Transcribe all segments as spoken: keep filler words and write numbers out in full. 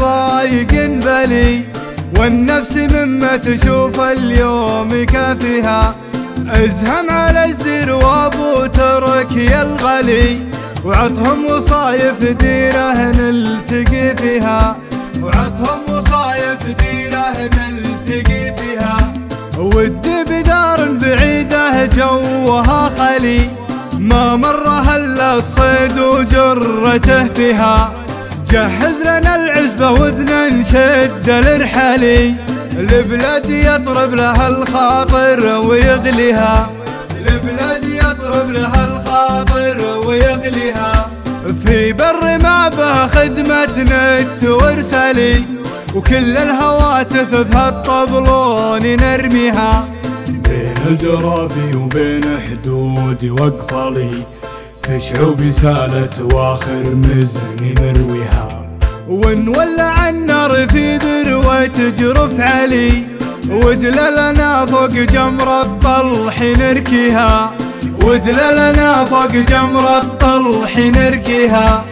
ضايق بلي، والنفس مما تشوف اليوم يكافيها. ازهم على الزرواب وترك يا الغلي، وعطهم وصايف ديره نلتقي فيها، وعطهم وصايف ديره نلتقي فيها. ودي بدار بعيده جوها خلي، ما مرها الا الصيد وجرته فيها. جهز لنا العزبه ودنا نشد الرحلي، البلاد يطرب لها الخاطر ويغليها، البلاد يطرب لها الخاطر ويغليها. في بر ما به خدمة نت وارسلي، وكل الهواتف بهالطبلون نرميها. بين الجرافي وبين حدودي وقفلي، في شعوبي سالت واخر مزني نرويها. ونولع النار في ذروة جرف علي، ودللنا فوق جمر الطلح نركيها، ودللنا فوق جمر الطلح نركيها.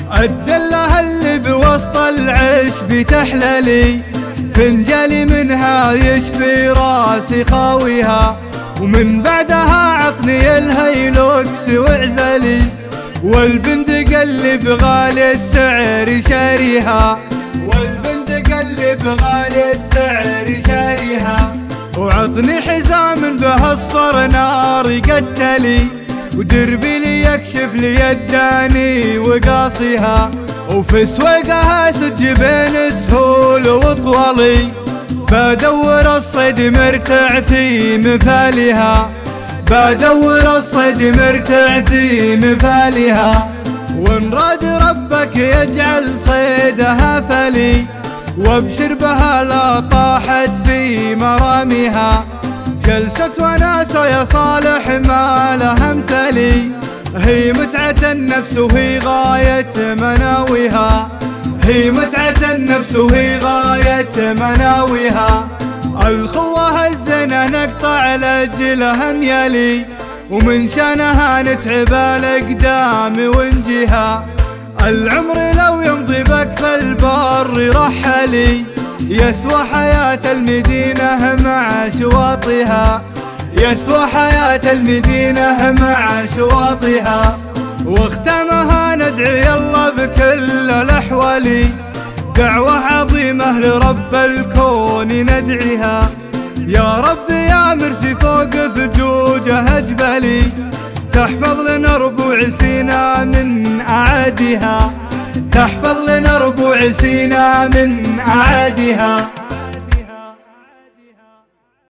الدلة اللي بوسط العشب تحللي، فنجلي منها يشفي راسي خاويها. ومن بعدها عطني الهيلوكس واعزلي، والبندق اللي بغالي السعر شاريها، والبندق اللي بغالي السعر شاريها. وعطني حزام به اصفر نار يقتلي، ودربي لي يكشف لي الداني وقاصيها. وفي سويقها سج بين سهول وطولي، بدور الصيد مرتع في مفالها، بدور الصيد مرتع في مفالها. وان راد ربك يجعل صيدها فلي، وابشر بها لا طاحت في مراميها. جلسة وناسة يا صالح ما لها مثلي، هي متعة النفس وهي غاية مناويها، هي متعة النفس وهي غاية مناويها. الخوة الزنا نقطع لاجلها ميالي، ومن شانها نتعب الاقدام ونجيها. العمر لو يمضي بكف البر رحلي، يسوى حياة المدينة مع شواطئها، يسوى حياة المدينة مع شواطئها. واختمها ندعي الله بكل الأحوال، دعوة عظيمة لرب الكون ندعيها. يا رب يا مرسي فوق فجوجها جبلي، تحفظ لنا ربوع سينا من أعادها، تحفظ لنا ربوع سينا من أعادها.